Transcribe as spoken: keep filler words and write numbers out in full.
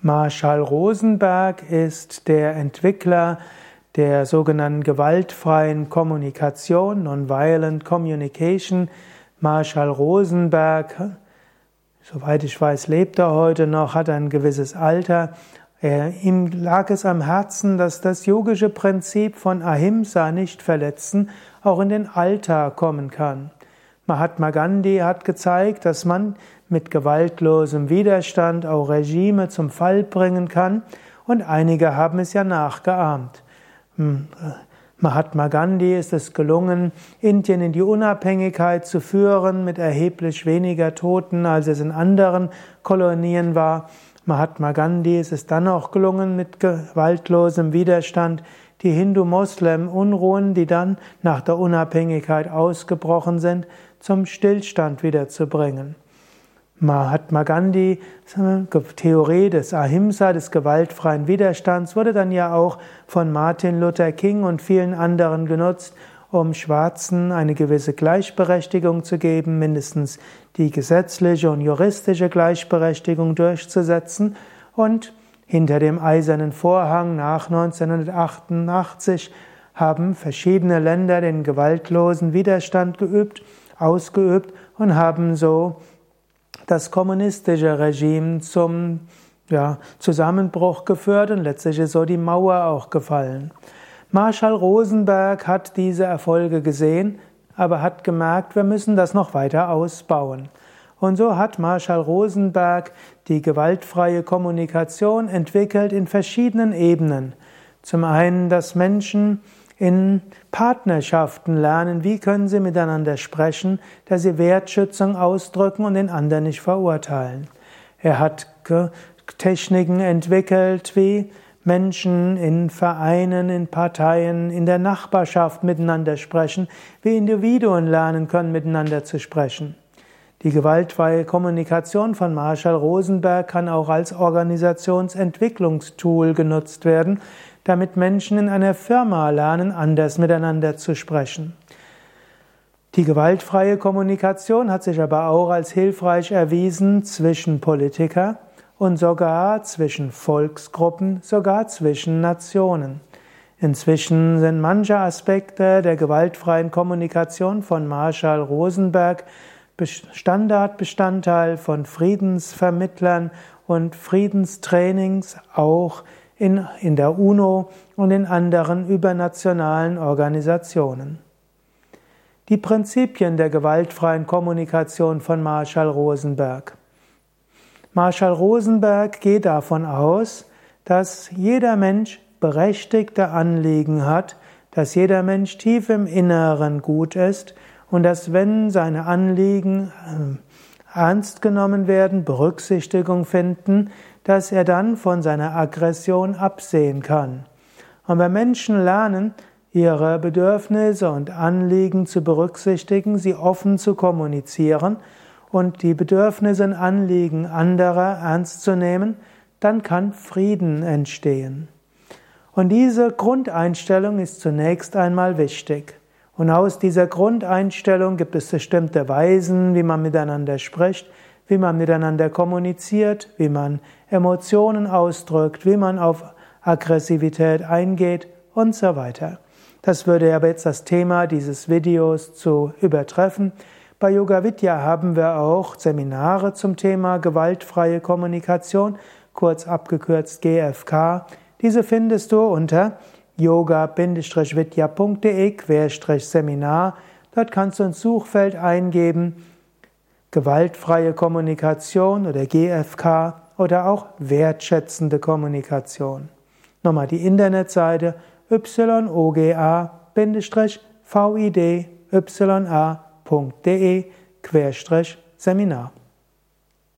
Marshall Rosenberg ist der Entwickler der sogenannten gewaltfreien Kommunikation, Nonviolent Communication. Marshall Rosenberg, soweit ich weiß, lebt er heute noch, hat ein gewisses Alter. Er, ihm lag es am Herzen, dass das yogische Prinzip von Ahimsa, nicht verletzen, auch in den Alltag kommen kann. Mahatma Gandhi hat gezeigt, dass man mit gewaltlosem Widerstand auch Regime zum Fall bringen kann, und einige haben es ja nachgeahmt. Mahatma Gandhi ist es gelungen, Indien in die Unabhängigkeit zu führen mit erheblich weniger Toten, als es in anderen Kolonien war. Mahatma Gandhi ist es dann auch gelungen, mit gewaltlosem Widerstand die Hindu-Moslem-Unruhen, die dann nach der Unabhängigkeit ausgebrochen sind, zum Stillstand wiederzubringen. Mahatma Gandhi, Theorie des Ahimsa, des gewaltfreien Widerstands, wurde dann ja auch von Martin Luther King und vielen anderen genutzt, um Schwarzen eine gewisse Gleichberechtigung zu geben, mindestens die gesetzliche und juristische Gleichberechtigung durchzusetzen. Und hinter dem Eisernen Vorhang nach neunzehnhundertachtundachtzig haben verschiedene Länder den gewaltlosen Widerstand geübt, ausgeübt und haben so das kommunistische Regime zum ja, Zusammenbruch geführt, und letztlich ist so die Mauer auch gefallen. Marshall Rosenberg hat diese Erfolge gesehen, aber hat gemerkt, wir müssen das noch weiter ausbauen. Und so hat Marshall Rosenberg die gewaltfreie Kommunikation entwickelt in verschiedenen Ebenen. Zum einen, dass Menschen in Partnerschaften lernen, wie können sie miteinander sprechen, dass sie Wertschätzung ausdrücken und den anderen nicht verurteilen. Er hat Techniken entwickelt, wie Menschen in Vereinen, in Parteien, in der Nachbarschaft miteinander sprechen, wie Individuen lernen können, miteinander zu sprechen. Die gewaltfreie Kommunikation von Marshall Rosenberg kann auch als Organisationsentwicklungstool genutzt werden, damit Menschen in einer Firma lernen, anders miteinander zu sprechen. Die gewaltfreie Kommunikation hat sich aber auch als hilfreich erwiesen zwischen Politikern und sogar zwischen Volksgruppen, sogar zwischen Nationen. Inzwischen sind manche Aspekte der gewaltfreien Kommunikation von Marshall Rosenberg Standardbestandteil von Friedensvermittlern und Friedenstrainings, auch in, in der UNO und in anderen übernationalen Organisationen. Die Prinzipien der gewaltfreien Kommunikation von Marshall Rosenberg. Marshall Rosenberg geht davon aus, dass jeder Mensch berechtigte Anliegen hat, dass jeder Mensch tief im Inneren gut ist und dass, wenn seine Anliegen ernst genommen werden, Berücksichtigung finden, dass er dann von seiner Aggression absehen kann. Und wenn Menschen lernen, ihre Bedürfnisse und Anliegen zu berücksichtigen, sie offen zu kommunizieren und die Bedürfnisse und Anliegen anderer ernst zu nehmen, dann kann Frieden entstehen. Und diese Grundeinstellung ist zunächst einmal wichtig. Und aus dieser Grundeinstellung gibt es bestimmte Weisen, wie man miteinander spricht, wie man miteinander kommuniziert, wie man Emotionen ausdrückt, wie man auf Aggressivität eingeht und so weiter. Das würde aber jetzt das Thema dieses Videos zu übertreffen. Bei Yoga Vidya haben wir auch Seminare zum Thema gewaltfreie Kommunikation, kurz abgekürzt G F K. Diese findest du unter yoga vidya punkt de Seminar. Dort kannst du ins Suchfeld eingeben gewaltfreie Kommunikation oder G F K oder auch wertschätzende Kommunikation. Nochmal die Internetseite yoga vidya punkt de Seminar.